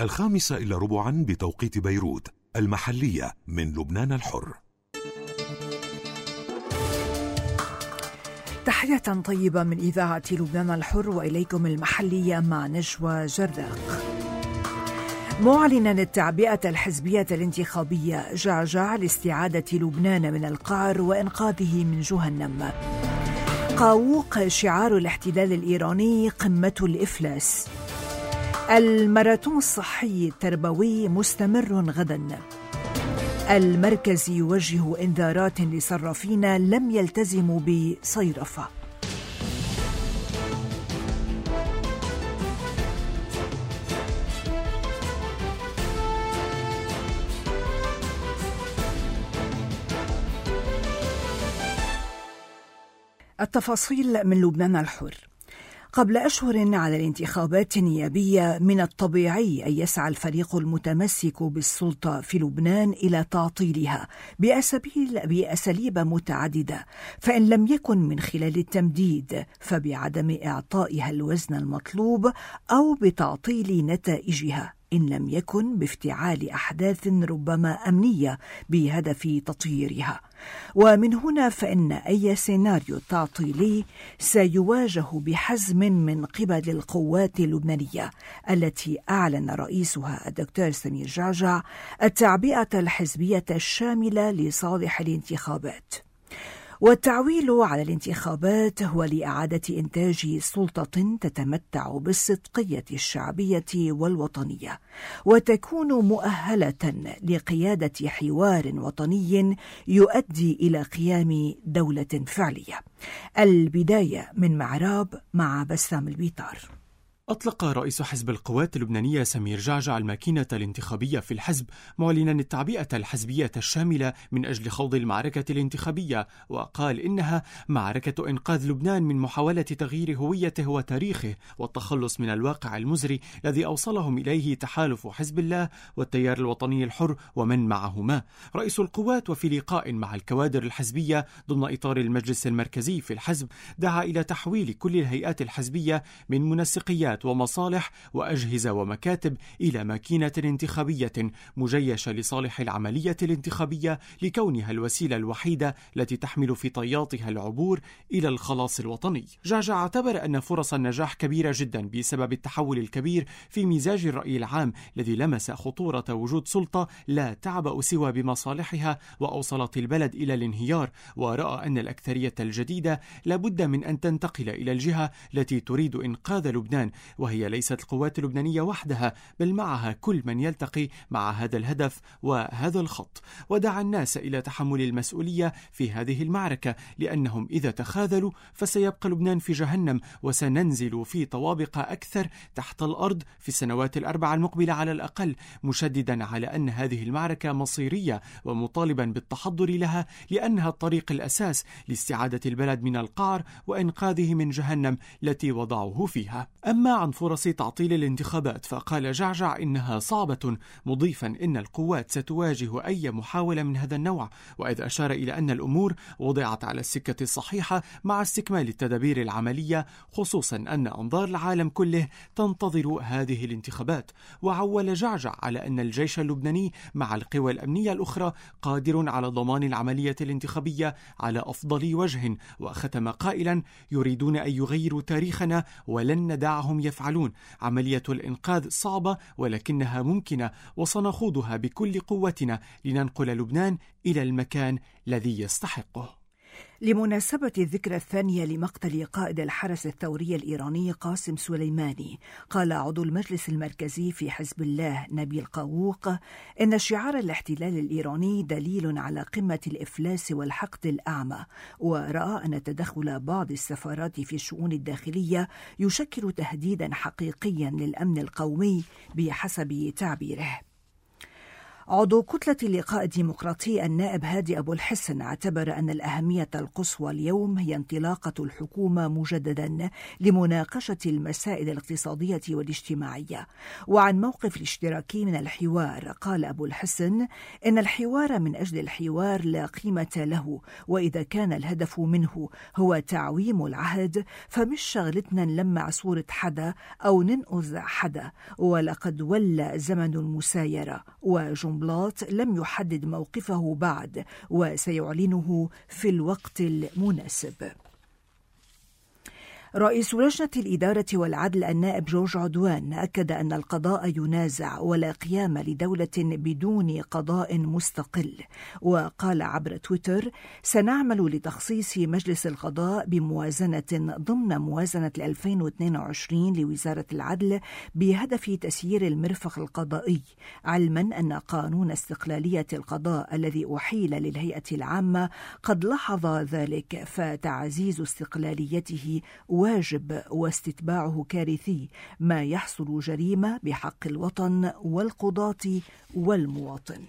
5:15 بتوقيت بيروت المحلية من لبنان الحر. تحية طيبة من إذاعة لبنان الحر وإليكم المحلية مع نجوى جراق. معلنا التعبئة الحزبية الانتخابية جعجع لاستعادة لبنان من القعر وإنقاذه من جهنم. قاووق شعار الاحتلال الإيراني قمة الإفلاس. الماراثون الصحي التربوي مستمر غدا. المركز يوجه إنذارات لصرافين لم يلتزموا بصيرفة. التفاصيل من لبنان الحر. قبل أشهر على الانتخابات النيابية من الطبيعي أن يسعى الفريق المتمسك بالسلطة في لبنان إلى تعطيلها بأساليب متعددة، فإن لم يكن من خلال التمديد فبعدم إعطائها الوزن المطلوب أو بتعطيل نتائجها، إن لم يكن بافتعال أحداث ربما أمنية بهدف تطويرها. ومن هنا فإن أي سيناريو تعطيلي سيواجه بحزم من قبل القوات اللبنانية التي أعلن رئيسها الدكتور سمير جعجع التعبئة الحزبية الشاملة لصالح الانتخابات. والتعويل على الانتخابات هو لإعادة إنتاج سلطة تتمتع بالصدقية الشعبية والوطنية، وتكون مؤهلة لقيادة حوار وطني يؤدي إلى قيام دولة فعلية. البداية من معراب مع بسام البيطار. أطلق رئيس حزب القوات اللبنانية سمير جعجع الماكينة الانتخابية في الحزب، معلنا التعبئة الحزبية الشاملة من أجل خوض المعركة الانتخابية، وقال إنها معركة إنقاذ لبنان من محاولة تغيير هويته وتاريخه والتخلص من الواقع المزري الذي أوصلهم إليه تحالف حزب الله والتيار الوطني الحر ومن معهما. رئيس القوات وفي لقاء مع الكوادر الحزبية ضمن إطار المجلس المركزي في الحزب دعا إلى تحويل كل الهيئات الحزبية من منسقيات ومصالح وأجهزة ومكاتب إلى ماكينة انتخابية مجيشة لصالح العملية الانتخابية، لكونها الوسيلة الوحيدة التي تحمل في طياتها العبور إلى الخلاص الوطني. جعجع اعتبر أن فرص النجاح كبيرة جدا بسبب التحول الكبير في مزاج الرأي العام الذي لمس خطورة وجود سلطة لا تعبأ سوى بمصالحها وأوصلت البلد إلى الانهيار، ورأى أن الأكثرية الجديدة لابد من أن تنتقل إلى الجهة التي تريد إنقاذ لبنان، وهي ليست القوات اللبنانية وحدها بل معها كل من يلتقي مع هذا الهدف وهذا الخط. ودعا الناس إلى تحمل المسؤولية في هذه المعركة، لأنهم إذا تخاذلوا فسيبقى لبنان في جهنم، وسننزل في طوابق أكثر تحت الأرض في السنوات الأربع المقبلة على الأقل، مشددا على أن هذه المعركة مصيرية ومطالبا بالتحضر لها، لأنها الطريق الأساس لاستعادة البلد من القعر وإنقاذه من جهنم التي وضعوه فيها. أما عن فرص تعطيل الانتخابات فقال جعجع إنها صعبة، مضيفا إن القوات ستواجه أي محاولة من هذا النوع، وإذ أشار إلى أن الأمور وضعت على السكة الصحيحة مع استكمال التدابير العملية، خصوصا أن أنظار العالم كله تنتظر هذه الانتخابات. وعول جعجع على أن الجيش اللبناني مع القوى الأمنية الأخرى قادر على ضمان العملية الانتخابية على أفضل وجه، وختم قائلا: يريدون أن يغيروا تاريخنا ولن ندعهم يفعلون. عملية الإنقاذ صعبة ولكنها ممكنة، وسنخوضها بكل قوتنا لننقل لبنان إلى المكان الذي يستحقه. لمناسبة الذكرى الثانية لمقتل قائد الحرس الثوري الإيراني قاسم سليماني، قال عضو المجلس المركزي في حزب الله نبيل قاووق إن شعار الاحتلال الإيراني دليل على قمة الإفلاس والحقد الأعمى، ورأى أن تدخل بعض السفارات في الشؤون الداخلية يشكل تهديدا حقيقيا للأمن القومي بحسب تعبيره. عضو كتلة اللقاء الديمقراطي النائب هادي أبو الحسن اعتبر أن الأهمية القصوى اليوم هي انطلاقة الحكومة مجددا لمناقشة المسائل الاقتصادية والاجتماعية. وعن موقف الاشتراكي من الحوار قال أبو الحسن إن الحوار من أجل الحوار لا قيمة له، وإذا كان الهدف منه هو تعويم العهد فمش شغلتنا نلمع صورة حدا أو ننقذ حدا، ولقد ولى زمن المسايرة وجنبلاط لم يحدد موقفه بعد وسيعلنه في الوقت المناسب. رئيس لجنة الإدارة والعدل النائب جورج عدوان أكد أن القضاء ينازع ولا قيام لدولة بدون قضاء مستقل، وقال عبر تويتر: سنعمل لتخصيص مجلس القضاء بموازنة ضمن موازنة 2022 لوزارة العدل بهدف تسيير المرفق القضائي، علما أن قانون استقلالية القضاء الذي أحيل للهيئة العامة قد لاحظ ذلك، فتعزيز استقلاليته واجب واستتباعه كارثي، ما يحصل جريمة بحق الوطن والقضاة والمواطن.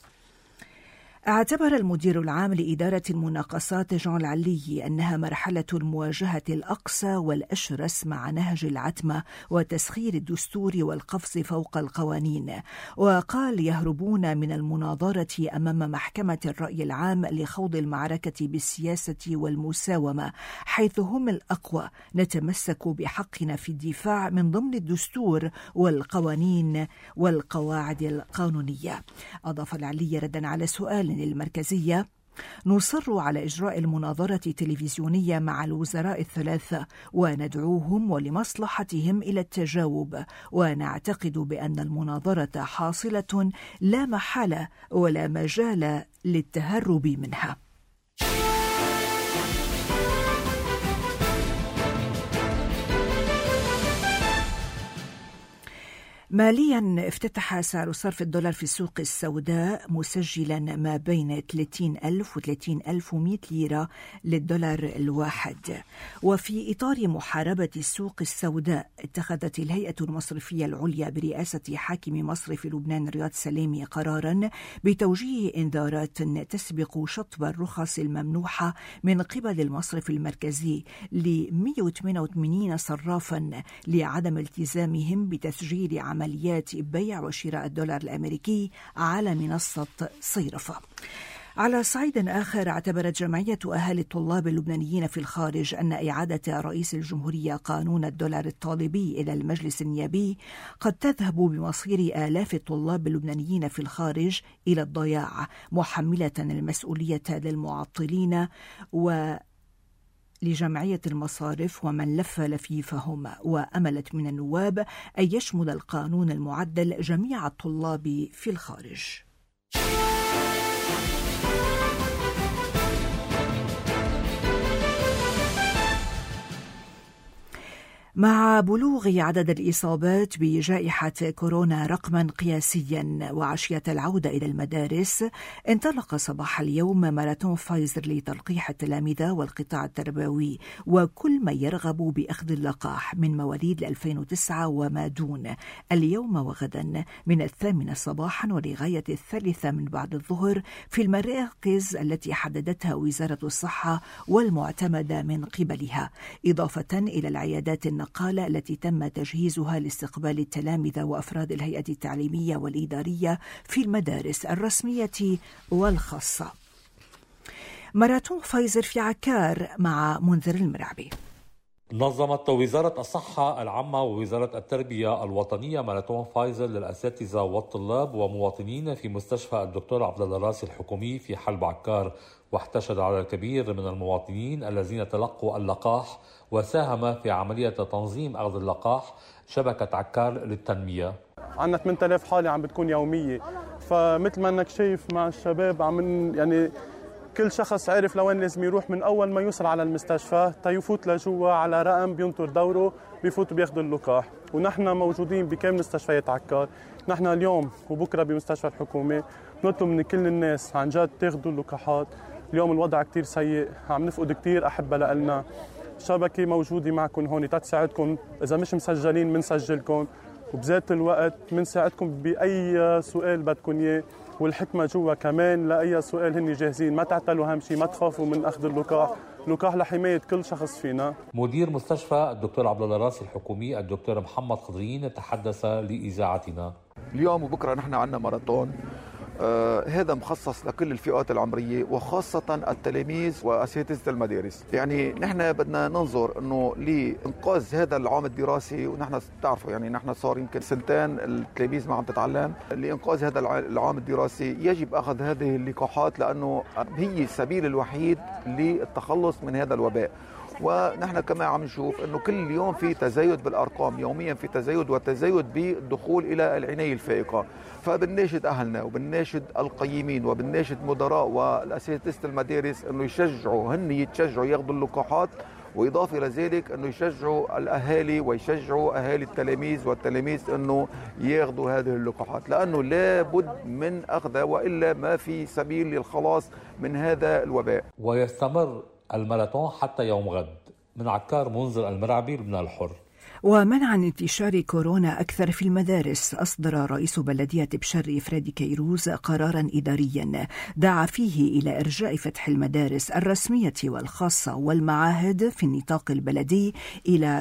اعتبر المدير العام لإدارة المناقصات جون العلي أنها مرحلة المواجهة الأقصى والأشرس مع نهج العتمة وتسخير الدستور والقفز فوق القوانين، وقال: يهربون من المناظرة أمام محكمة الرأي العام لخوض المعركة بالسياسة والمساومة، حيث هم الأقوى. نتمسك بحقنا في الدفاع من ضمن الدستور والقوانين والقواعد القانونية. أضاف العلي ردا على سؤال للمركزية: نصر على إجراء المناظرة التلفزيونية مع الوزراء الثلاثة وندعوهم ولمصلحتهم إلى التجاوب، ونعتقد بأن المناظرة حاصلة لا محالة ولا مجال للتهرب منها. ماليا افتتح سعر صرف الدولار في السوق السوداء مسجلا ما بين 30,000 و 30,100 ليرة للدولار الواحد. وفي إطار محاربة السوق السوداء اتخذت الهيئة المصرفية العليا برئاسة حاكم مصرف لبنان رياض سليمي قرارا بتوجيه إنذارات تسبق شطب الرخص الممنوحة من قبل المصرف المركزي ل 188 صرافا لعدم التزامهم بتسجيل عمليات بيع وشراء الدولار الأمريكي على منصة صيرفة. على صعيد آخر، اعتبرت جمعية أهالي الطلاب اللبنانيين في الخارج أن إعادة رئيس الجمهورية قانون الدولار الطالبي إلى المجلس النيابي قد تذهب بمصير آلاف الطلاب اللبنانيين في الخارج إلى الضياع، محملة المسؤولية للمعطلين لجمعية المصارف ومن لف لفيفهم. وأملت من النواب أن يشمل القانون المعدل جميع الطلاب في الخارج. مع بلوغ عدد الإصابات بجائحة كورونا رقما قياسيا وعشية العودة إلى المدارس، انطلق صباح اليوم ماراثون فايزر لتلقيح التلامذة والقطاع التربوي وكل من يرغب بأخذ اللقاح من مواليد 2009 وما دون، اليوم وغدا من 8 صباحا ولغاية 3 من بعد الظهر في المراكز التي حددتها وزارة الصحة والمعتمدة من قبلها، إضافة إلى العيادات النقالة التي تم تجهيزها لاستقبال التلامذة وأفراد الهيئة التعليمية والإدارية في المدارس الرسمية والخاصة. ماراثون فايزر في عكار مع منذر المرعبي. نظمت وزارة الصحة العامة ووزارة التربية الوطنية ماراثون فايزر للأساتذة والطلاب ومواطنين في مستشفى الدكتور عبد الله الراسي الحكومي في حلب عكار، واحتشد عدد كبير من المواطنين الذين تلقوا اللقاح وساهم في عملية تنظيم أخذ اللقاح شبكة عكار للتنمية. عندنا 8000 حالة عم بتكون يومية، فمثل ما انك شايف مع الشباب يعني كل شخص عارف لوين لازم يروح من أول ما يوصل على المستشفى تيفوت لجوا على رقم بينطر دوره بيفوتوا بياخذوا اللقاح. ونحن موجودين بكامل مستشفيات عكار، نحن اليوم وبكرة بمستشفى الحكومة نطلب من كل الناس عن جد تاخذوا اللقاحات. اليوم الوضع كتير سيء، عم نفقد كتير أحبة لنا. شبكة موجودة معكم هون تساعدكم، إذا مش مسجلين منسجلكم، وبذات الوقت منساعدكم بأي سؤال بدكم إياه. والحكمة جوا كمان، لأي سؤال هن جاهزين، ما تعتلوا أهم شيء، ما تخافوا من أخذ اللقاح، لقاح لحماية كل شخص فينا. مدير مستشفى الدكتور عبد الله الراسي الحكومي الدكتور محمد خضرين تحدث لإذاعتنا. اليوم وبكرة نحن عندنا ماراثون، هذا مخصص لكل الفئات العمرية وخاصة التلاميذ وأساتذة المدارس. يعني نحن بدنا ننظر أنه لإنقاذ هذا العام الدراسي، ونحن تعرفوا يعني نحن صار يمكن سنتين التلاميذ ما عم تتعلم، لإنقاذ هذا العام الدراسي يجب أخذ هذه اللقاحات لأنه هي السبيل الوحيد للتخلص من هذا الوباء. ونحن كما عم نشوف انه كل يوم في تزايد بالارقام، يوميا في تزايد وتزايد بالدخول الى العنايه الفائقه. فبنناشد اهلنا وبنناشد القيمين وبنناشد مدراء والاساتذه المدارس انه يتشجعوا ياخذوا اللقاحات، واضافه الى ذلك انه يشجعوا الاهالي ويشجعوا اهالي التلاميذ والتلاميذ انه ياخذوا هذه اللقاحات، لانه لابد من اخذها والا ما في سبيل للخلاص من هذا الوباء. ويستمر الماراثون حتى يوم غد. من عكار منذر المرعبي، لبنان الحر. ومنعا انتشار كورونا أكثر في المدارس، أصدر رئيس بلدية بشر فريدي كيروز قراراً إدارياً دعا فيه إلى إرجاء فتح المدارس الرسمية والخاصة والمعاهد في النطاق البلدي إلى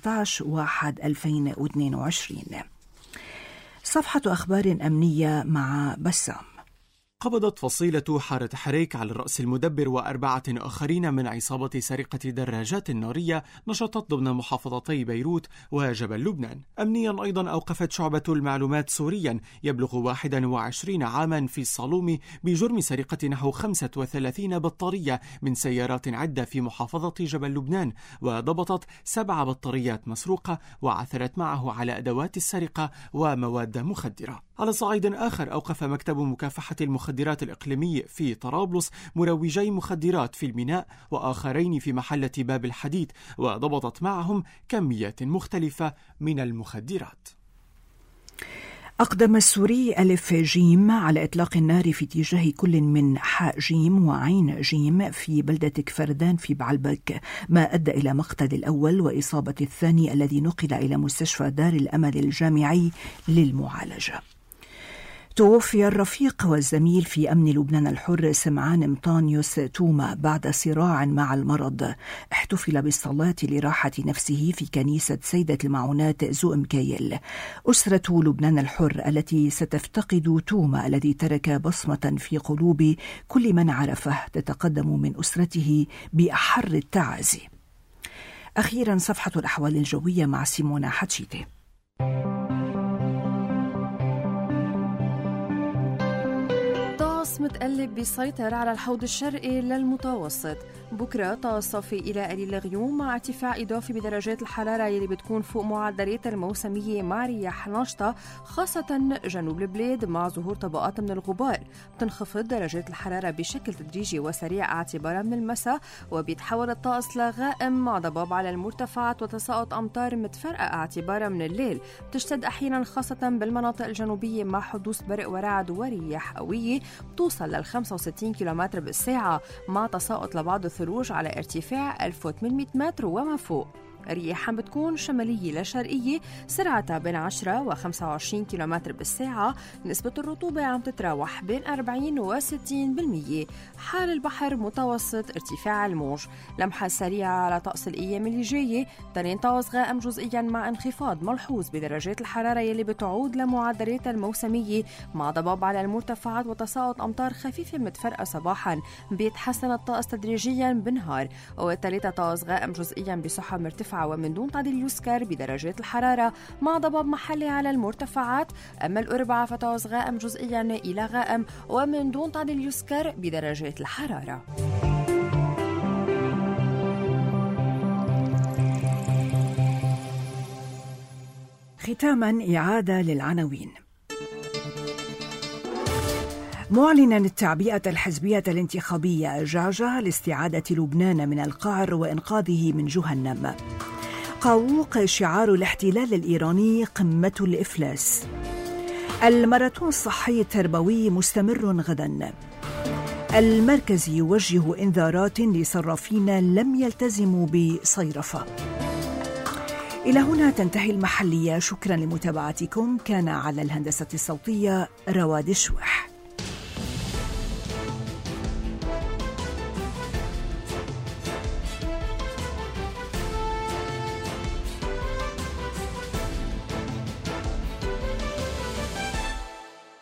17/1/2022. صفحة أخبار أمنية مع بسام. قبضت فصيلة حارة حريك على الرأس المدبر و4 آخرين من عصابة سرقة دراجات نارية نشطت ضمن محافظتي بيروت وجبل لبنان. أمنيا أيضا أوقفت شعبة المعلومات سوريا يبلغ 21 عاما في الصالوم بجرم سرقة نحو 35 بطارية من سيارات عدة في محافظة جبل لبنان، وضبطت 7 بطاريات مسروقة وعثرت معه على أدوات السرقة ومواد مخدرة. على صعيد آخر، أوقف مكتب مكافحة المخدرات الإقليمي في طرابلس مروجي مخدرات في الميناء وآخرين في محلة باب الحديد، وضبطت معهم كميات مختلفة من المخدرات. أقدم السوري ألف جيم على إطلاق النار في اتجاه كل من حاء جيم وعين جيم في بلدة كفردان في بعلبك، ما أدى إلى مقتل الأول وإصابة الثاني الذي نقل إلى مستشفى دار الأمل الجامعي للمعالجة. توفي الرفيق والزميل في أمن لبنان الحر سمعان مطانيوس توما بعد صراع مع المرض. احتفل بالصلاة لراحة نفسه في كنيسة سيدة المعونات زؤم كايل. أسرة لبنان الحر التي ستفتقد توما الذي ترك بصمة في قلوب كل من عرفه تتقدم من أسرته بأحر التعازي. أخيرا صفحة الأحوال الجوية مع سيمونا حتشيتي. متقلب بيسيطر على الحوض الشرقي للمتوسط. بكرة طقس صافي إلى قليل الغيوم مع ارتفاع إضافي بدرجات الحرارة يلي بتكون فوق معدلات الموسمية مع رياح ناشطة خاصة جنوب البلاد مع ظهور طبقات من الغبار. بتنخفض درجات الحرارة بشكل تدريجي وسريع اعتبارا من المساء، وبيتحول الطقس لغائم مع ضباب على المرتفعات وتساقط أمطار متفرقة اعتبارا من الليل. بتشتد أحيانا خاصة بالمناطق الجنوبية مع حدوث برق ورعد ورياح قوية توصل لل 65 كيلومتر بالساعة مع تساقط لبعض الثلوج على ارتفاع 1800 متر وما فوق. رياح بتكون شمالية لشرقية سرعتها بين 10 و 25 كيلومتر بالساعة. نسبة الرطوبة عم تتراوح بين 40 و 60%. حال البحر متوسط ارتفاع الموج. لمحة سريعة على طقس الأيام اللي جاية. تنين طقس غائم جزئيا مع انخفاض ملحوظ بدرجات الحرارة يلي بتعود لمعدلات الموسمية مع ضباب على المرتفعات وتساقط أمطار خفيفة متفرقة صباحا. بيتحسن الطقس تدريجيا بالنهار. والثلاثة طقس غائم جزئيا بسحب مرتفعة ومن دون تعديل يسكر بدرجات الحرارة مع ضباب محلي على المرتفعات. أما الأربعاء فطقس غائم جزئيا إلى غائم ومن دون تعديل يسكر بدرجات الحرارة. ختاما إعادة للعناوين. معلنا التعبئة الحزبية الانتخابية جعجع لاستعادة لبنان من القعر وإنقاذه من جهنم. قاووق شعار الاحتلال الإيراني قمة الإفلاس. الماراثون الصحي التربوي مستمر غدا. المركز يوجه إنذارات لصرافين لم يلتزموا بصيرفة. إلى هنا تنتهي المحلية. شكرا لمتابعتكم. كان على الهندسة الصوتية رواد الشوح.